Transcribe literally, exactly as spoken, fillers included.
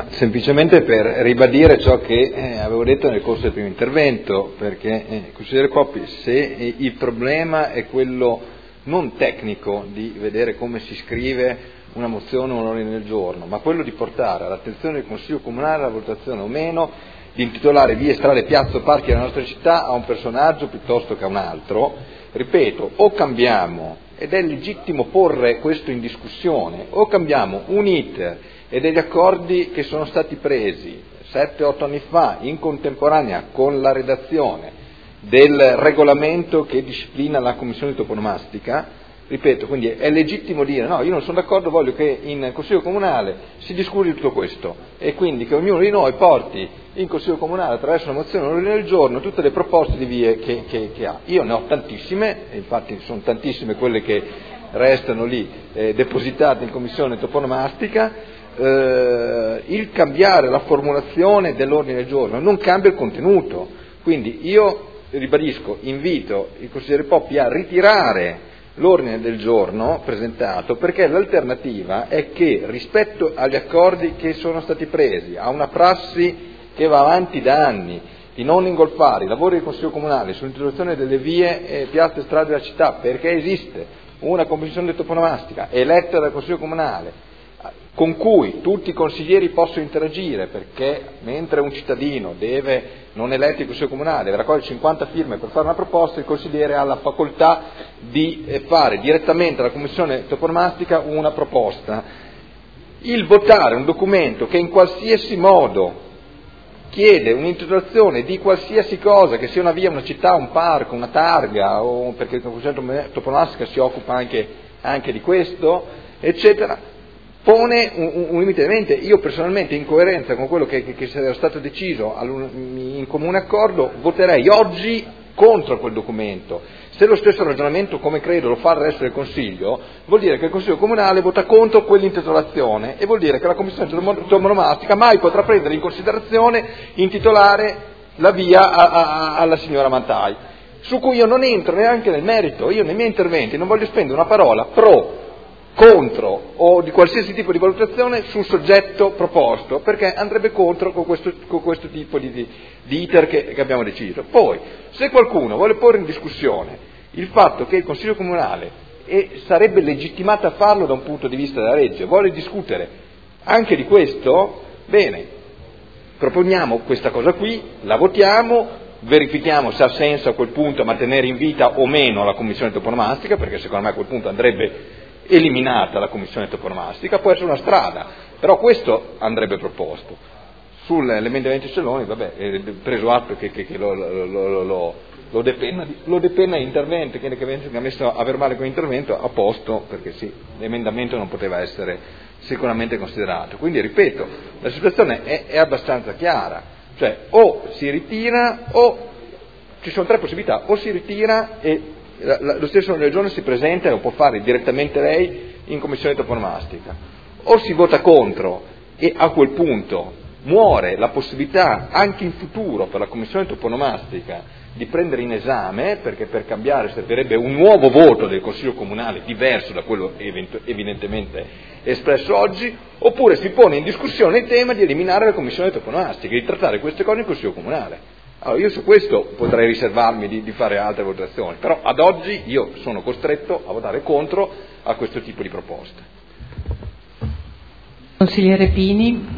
semplicemente per ribadire ciò che eh, avevo detto nel corso del primo intervento, perché, eh, consigliere Coppi, se eh, il problema è quello non tecnico di vedere come si scrive una mozione o un ordine del giorno, ma quello di portare all'attenzione del Consiglio Comunale la valutazione o meno di intitolare vie, strade, piazze o parchi della nostra città a un personaggio piuttosto che a un altro, ripeto, o cambiamo, ed è legittimo porre questo in discussione, o cambiamo un iter e degli accordi che sono stati presi sette otto anni fa in contemporanea con la redazione del regolamento che disciplina la commissione toponomastica, ripeto, quindi è legittimo dire no, io non sono d'accordo, voglio che in Consiglio Comunale si discuti tutto questo e quindi che ognuno di noi porti in Consiglio Comunale attraverso una mozione o un ordine del giorno tutte le proposte di vie che, che, che ha. Io ne ho tantissime, infatti sono tantissime quelle che restano lì eh, depositate in Commissione toponomastica. Eh, il cambiare la formulazione dell'ordine del giorno non cambia il contenuto, quindi io ribadisco, invito il consigliere Poppi a ritirare l'ordine del giorno presentato, perché l'alternativa è che rispetto agli accordi che sono stati presi, a una prassi che va avanti da anni, di non ingolfare i lavori del Consiglio Comunale sull'introduzione delle vie, e piazze e strade della città, perché esiste una commissione toponomastica eletta dal Consiglio Comunale, con cui tutti i consiglieri possono interagire, perché mentre un cittadino deve, non eletto il Consiglio Comunale, deve raccogliere cinquanta firme per fare una proposta, il consigliere ha la facoltà di fare direttamente alla Commissione toponomastica una proposta. Il votare un documento che in qualsiasi modo chiede un'intitolazione di qualsiasi cosa, che sia una via, una città, un parco, una targa, o perché la Commissione toponomastica si occupa anche, anche di questo, eccetera, pone un, un limite di mente. Io personalmente, in coerenza con quello che, che, che era stato deciso in comune accordo, voterei oggi contro quel documento. Se lo stesso ragionamento, come credo, lo fa il resto del Consiglio, vuol dire che il Consiglio Comunale vota contro quell'intitolazione e vuol dire che la Commissione toponomastica mai potrà prendere in considerazione intitolare la via a, a, alla signora Mantai, su cui io non entro neanche nel merito. Io nei miei interventi non voglio spendere una parola pro, contro o di qualsiasi tipo di valutazione sul soggetto proposto, perché andrebbe contro con questo, con questo tipo di, di, di iter che, che abbiamo deciso. Poi, se qualcuno vuole porre in discussione il fatto che il Consiglio Comunale, e sarebbe legittimato a farlo da un punto di vista della legge, vuole discutere anche di questo, bene, proponiamo questa cosa qui, la votiamo, verifichiamo se ha senso a quel punto mantenere in vita o meno la Commissione toponomastica, perché secondo me a quel punto andrebbe eliminata la commissione toponomastica, può essere una strada, però questo andrebbe proposto. Sull'emendamento Celloni, vabbè, è preso atto che, che, che lo, lo, lo, lo, lo depenna, lo depenna intervento, che, che ha messo a verbale quell'intervento a posto, perché sì, l'emendamento non poteva essere sicuramente considerato. Quindi, ripeto, la situazione è, è abbastanza chiara, cioè o si ritira o ci sono tre possibilità, o si ritira e lo stesso ordine del giorno si presenta e lo può fare direttamente lei in commissione toponomastica, o si vota contro e a quel punto muore la possibilità anche in futuro per la commissione toponomastica di prendere in esame, perché per cambiare servirebbe un nuovo voto del Consiglio Comunale diverso da quello evidentemente espresso oggi, oppure si pone in discussione il tema di eliminare la commissione toponomastica e di trattare queste cose in Consiglio Comunale. Allora, io su questo potrei riservarmi di, di fare altre votazioni, però ad oggi io sono costretto a votare contro a questo tipo di proposte. Consigliere Pini.